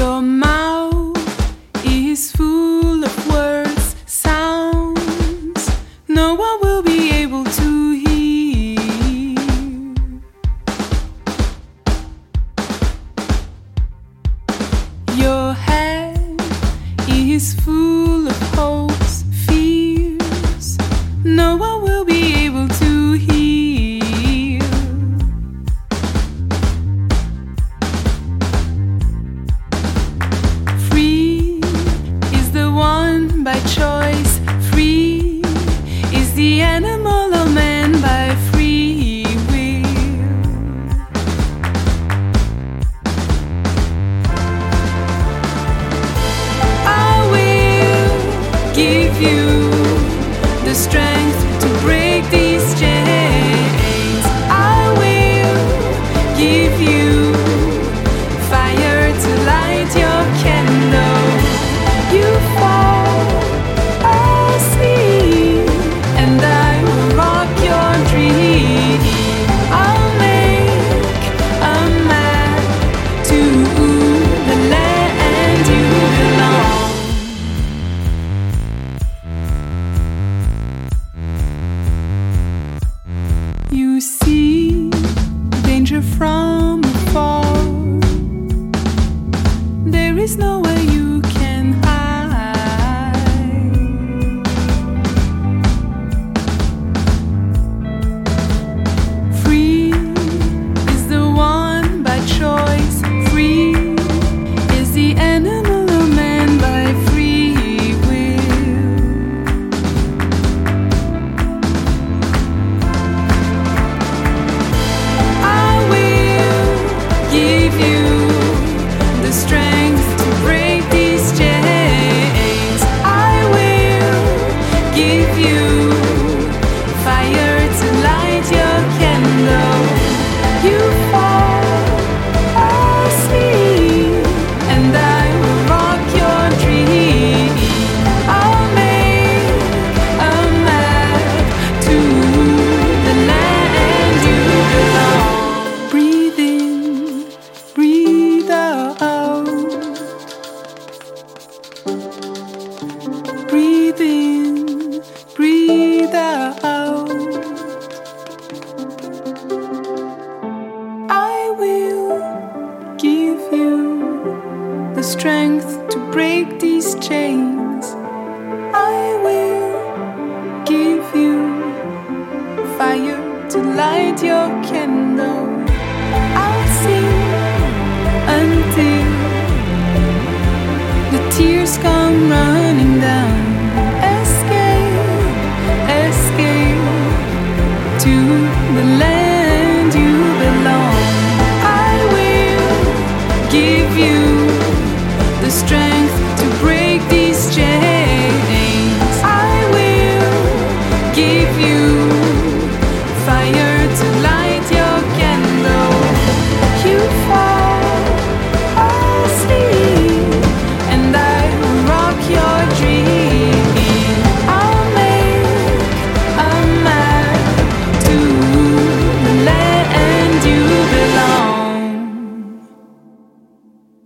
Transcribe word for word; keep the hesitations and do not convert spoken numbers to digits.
Your mouth is full of words, sounds no one will be able to hear. Your head is full of hopes, fears no one will be able to hear. Free is the one by choice, free is the animal or man by free will. I will give you the strength to break these chains. I will give you fire to light your candle. You fall asleep and I will rock your dream. I'll make a map to the land you belong. You see danger from afar. There is nowhere you can hide. Free is the one by choice, free is the animal or man by free will. I will give you the strength to break these chains. I will give you fire to light your candle. You fall asleep and I will rock your dream. I'll make a map to the land you belong. Breathe in, breathe out. Breathe in, breathe out. I will give you the strength to break these chains. I will give you fire to light your candle. I'll sing until the tears come running down.